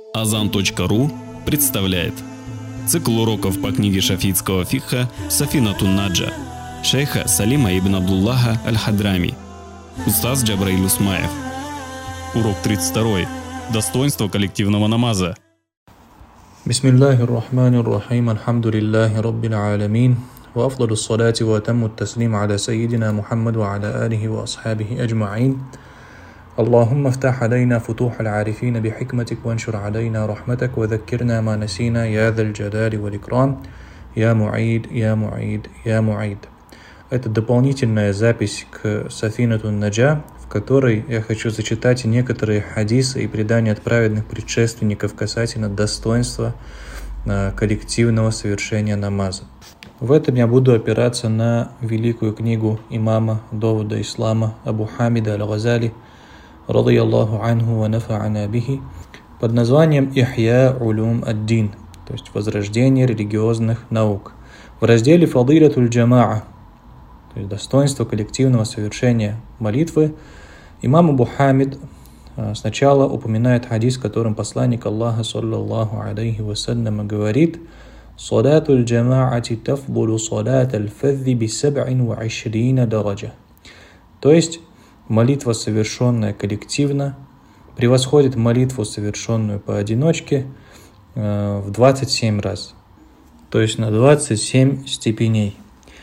Azan.ru представляет цикл уроков по книге шафиитского фикха «Сафинатун Наджа» шейха Салима ибн Абдуллаха аль-Хадрами, устаз Джабраиль Усмаев. Урок 32. Достоинство коллективного намаза. Бисмиллахи р-Рахмани р-Рахим, альхамдулиллахи раббил аламин, ва афдалу ссалати ва атамму ат-таслим аля сайидина Мухаммад ва аля алихи ва асхабихи аджмаин. اللهم افتح علينا فتوح العارفين بحكمتك وانشر علينا رحمتك وذكرنا ما نسينا يا ذا الجلال والإكرام يا معيد يا معيد يا معيد. Это дополнительная запись к Сафинатун Наджа, в которой я хочу зачитать некоторые хадисы и предания от праведных предшественников касательно достоинства коллективного совершения намаза. В этом я буду опираться на великую книгу имама довода ислама Абу Хамида аль-Газали радийаллаху анху ва нафа'ана бихи, под названием «Ихья улум ад-дин», то есть возрождение религиозных наук. В разделе «Фадилятуль джамаа», то есть достоинство коллективного совершения молитвы, имам Абу Хамид сначала упоминает хадис, в котором посланник Аллаха саллаллаху алейхи вассалям говорит: «Салатуль джамаати тафдулу салат аль-фадзи би 27 дараджа». То есть молитва, совершенная коллективно, превосходит молитву, совершенную поодиночке, в 27 раз, то есть на 27 степеней.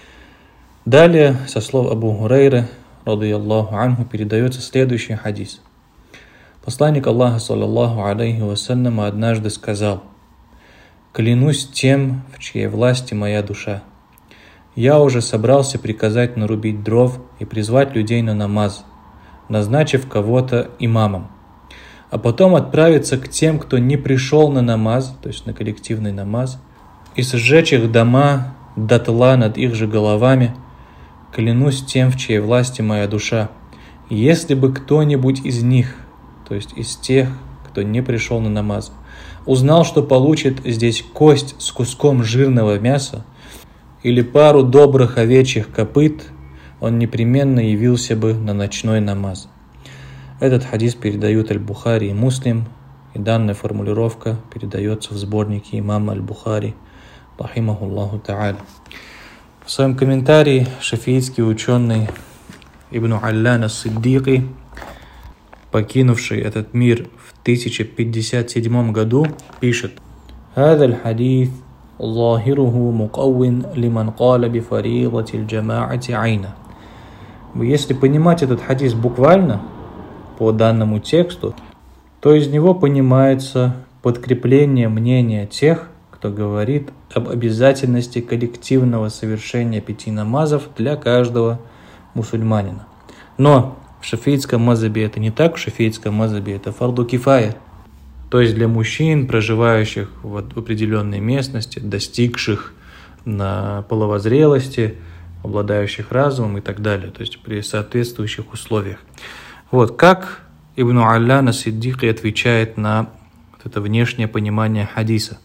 Далее, со слов Абу Гурейры, радийаллаху анху, передается следующий хадис. Посланник Аллаха, саллаллаху алейхи вассалям, однажды сказал: «Клянусь тем, в чьей власти моя душа. Я уже собрался приказать нарубить дров и призвать людей на намаз, назначив кого-то имамом, а потом отправиться к тем, кто не пришел на намаз, то есть на коллективный намаз, и сжечь их дома дотла над их же головами. Клянусь тем, в чьей власти моя душа, если бы кто-нибудь из них, то есть из тех, кто не пришел на намаз, узнал, что получит здесь кость с куском жирного мяса или пару добрых овечьих копыт, он непременно явился бы на ночной намаз». Этот хадис передают Аль-Бухари и Муслим, и данная формулировка передается в сборнике имама Аль-Бухари, рахимахуллаху та'аля. В своем комментарии шафиитский ученый Ибн Аллан ас-Сиддики, покинувший этот мир в 1057 году, пишет: «Хаза аль-хадис ظاهره مقوٍ لمن قال بفريضة الجماعة عينا». Если понимать этот хадис буквально, по данному тексту, то из него понимается подкрепление мнения тех, кто говорит об обязательности коллективного совершения 5 намазов для каждого мусульманина. Но в шафиитском мазхабе это не так, в шафиитском мазхабе это фарду кифая, то есть для мужчин, проживающих в определенной местности, достигших на половозрелости, обладающих разумом и так далее, то есть при соответствующих условиях. Вот как Ибн Аллан ас-Сиддики отвечает на вот это внешнее понимание хадиса.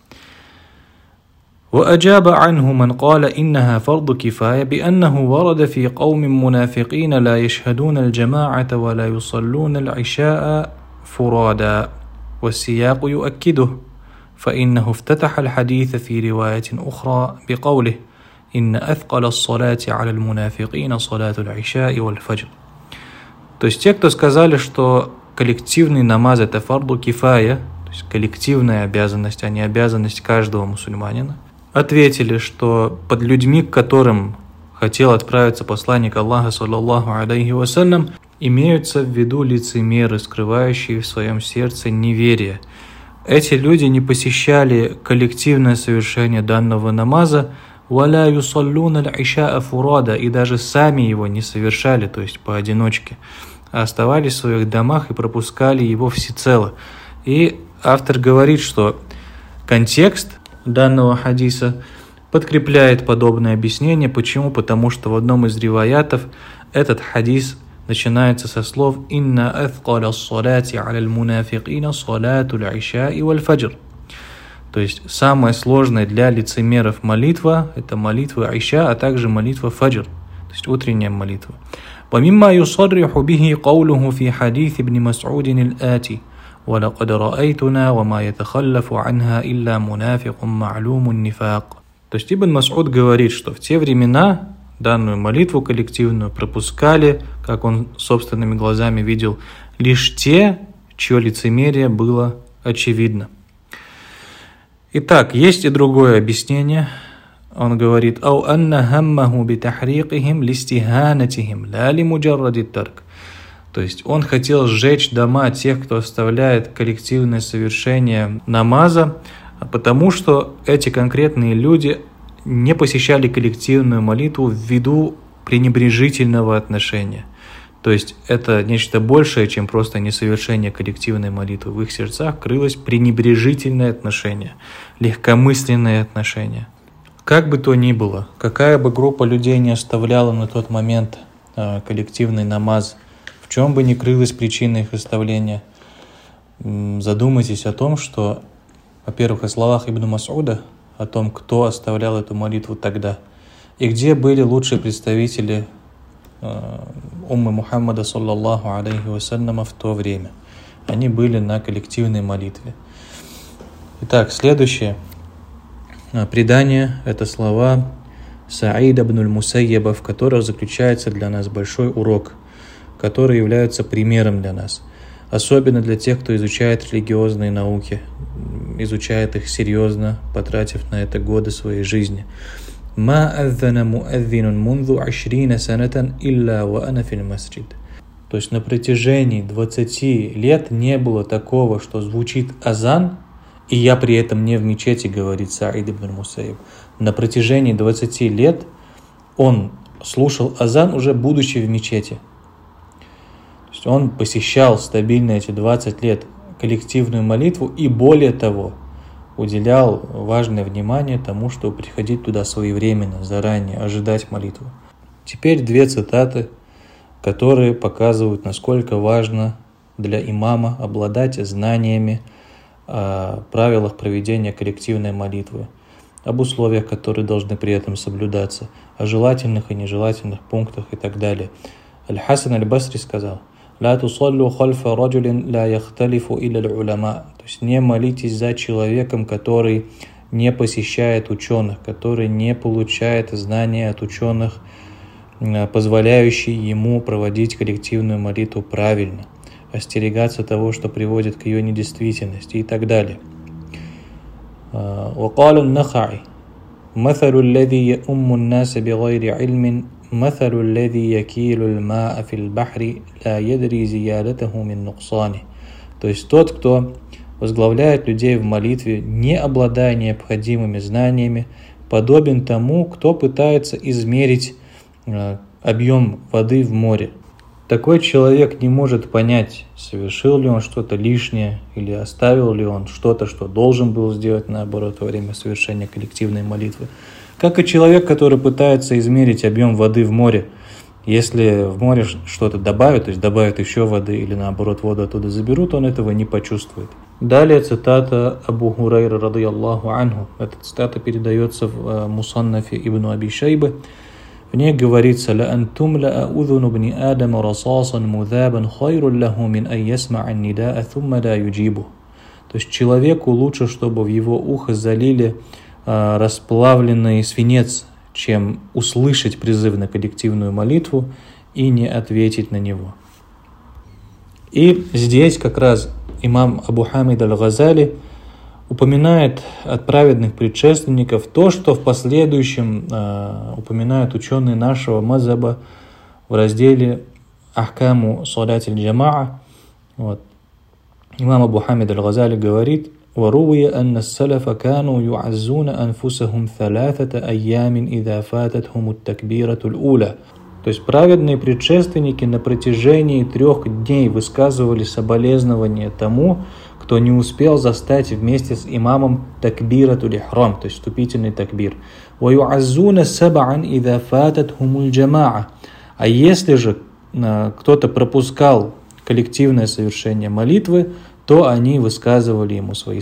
وأجاب عنه من قال إنها فرض كفاية بأنه ورد في قوم منافقين لا يشهدون الجماعة ولا يصلون العشاء فرادا والسياق يؤكده، فإنه افتتح الحديث في رواية أخرى بقوله إن أثقل الصلاة على المنافقين صلاة العشاء والفجر. То есть те, кто сказали, что коллективный намаз это фарду кифая, то есть коллективная обязанность, а не обязанность каждого мусульманина, ответили, что под людьми, к которым хотел отправиться посланник Аллаха, саллаллаху алейхи вассалям, имеются в виду лицемеры, скрывающие в своем сердце неверие. Эти люди не посещали коллективное совершение данного намаза, «Валя юсаллюна аль-иша'a фурада», и даже сами его не совершали, то есть поодиночке, а оставались в своих домах и пропускали его всецело. И автор говорит, что контекст данного хадиса подкрепляет подобное объяснение. Почему? Потому что в одном из риваятов этот хадис начинается со слов «Инна аthqala as-salati 'ala al-munafiqina salatu al-'isha'i wal-fajr». То есть самая сложная для лицемеров молитва – это молитва Иша, а также молитва Фаджр, то есть утренняя молитва. ومما يصرح به قوله في حديث ابن مسعود الآتي وَلَقَدْ رَأَيْتُنَا وَمَا يَتَخَلَّفُ عَنْهَا إِلَّا مُنَافِقٌ مَعْلُومُ النِّفَاقِ. То есть Ибн Мас'уд говорит, что в те времена данную молитву коллективную пропускали, как он собственными глазами видел, лишь те, чье лицемерие было очевидно. Итак, есть и другое объяснение. Он говорит: «Ау анна хаммаху битахрикихим листиханатихим, ла ли муджарради тарк». То есть он хотел сжечь дома тех, кто оставляет коллективное совершение намаза, потому что эти конкретные люди не посещали коллективную молитву ввиду пренебрежительного отношения. То есть это нечто большее, чем просто несовершение коллективной молитвы. В их сердцах крылось пренебрежительное отношение, легкомысленное отношение. Как бы то ни было, какая бы группа людей не оставляла на тот момент коллективный намаз, в чем бы ни крылась причина их оставления, задумайтесь о том, что, во-первых, о словах Ибн Мас'уда, о том, кто оставлял эту молитву тогда, и где были лучшие представители уммы Мухаммада, саллаллаху алейхи вассаляма, в то время. Они были на коллективной молитве. Итак, следующее предание – это слова Саида ибн аль-Мусайяба, в которых заключается для нас большой урок, которые являются примером для нас, особенно для тех, кто изучает религиозные науки, изучает их серьезно, потратив на это годы своей жизни. «Ма адзана муадзинун мунзу 20 санатан илля ва ана фил масджид». То есть на протяжении 20 лет не было такого, что звучит азан, и я при этом не в мечети, говорит Саид ибн аль-Мусайяб. На протяжении 20 лет он слушал азан, уже будучи в мечети. То есть он посещал стабильно эти 20 лет коллективную молитву и, более того, уделял важное внимание тому, чтобы приходить туда своевременно, заранее, ожидать молитву. Теперь две цитаты, которые показывают, насколько важно для имама обладать знаниями о правилах проведения коллективной молитвы, об условиях, которые должны при этом соблюдаться, о желательных и нежелательных пунктах и так далее. Аль-Хасан аль-Басри сказал: «Ла тусаллю хальфа раджулин ла яхталифу илля аль-уляма». То есть не молитесь за человеком, который не посещает ученых, который не получает знания от ученых, позволяющие ему проводить коллективную молитву правильно, остерегаться того, что приводит к ее недействительности и так далее. وقال النخعي مثل الذي يؤم الناس بغير علم مثل الذي يكيل الماء في البحر لا يدري زيادته من نقصانه. То есть тот, кто возглавляет людей в молитве, не обладая необходимыми знаниями, подобен тому, кто пытается измерить объем воды в море. Такой человек не может понять, совершил ли он что-то лишнее или оставил ли он что-то, что должен был сделать, наоборот, во время совершения коллективной молитвы. Как и человек, который пытается измерить объем воды в море. Если в море что-то добавят, то есть добавят еще воды или наоборот воду оттуда заберут, он этого не почувствует. Далее цитата Абу Хурайра радийаллаху анху. Эта цитата передается в Мусаннафе ибн Аби Шайбы. В ней говорится: «Ла антумля аудуну бни адама расасан мудабан хайрун лаху мин ан ясма ан нидаа thumma ла юджибу». То есть человеку лучше, чтобы в его ухо залили расплавленный свинец, чем услышать призыв на коллективную молитву и не ответить на него. И здесь как раз имам Абу Хамид аль-Газали упоминает от праведных предшественников то, что в последующем упоминают ученые нашего мазаба в разделе Ахкаму салат аль-джамаа. Имам Абу Хамид аль-Газали говорит: وروي أن السلف كانوا يعزون أنفسهم 3 أيام إذا فاتتهم التكبيرة الأولى. То есть праведные предшественники на протяжении 3 дней высказывали соболезнования тому, кто не успел застать вместе с имамом такбиратуль ихрам, то есть вступительный такбир. ويعزون 7 إذا فاتتهم الجماعة. А если же кто-то пропускал коллективное совершение молитвы, то они высказывали ему свои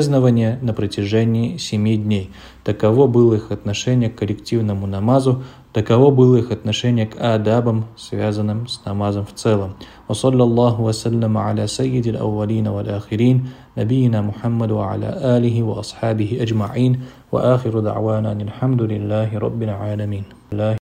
соболезнования на протяжении 7 дней. Таково было их отношение к коллективному намазу Таково было их отношение к адабам, связанным с намазом в целом. Ва саллаллаху ва саллама аля саййидил аувалин валь ахирин, набийина Мухаммаду ва аля алихи ва асхабихи аджмаин, ва ахиру да'вана алхамдулиллахи раббил аламин.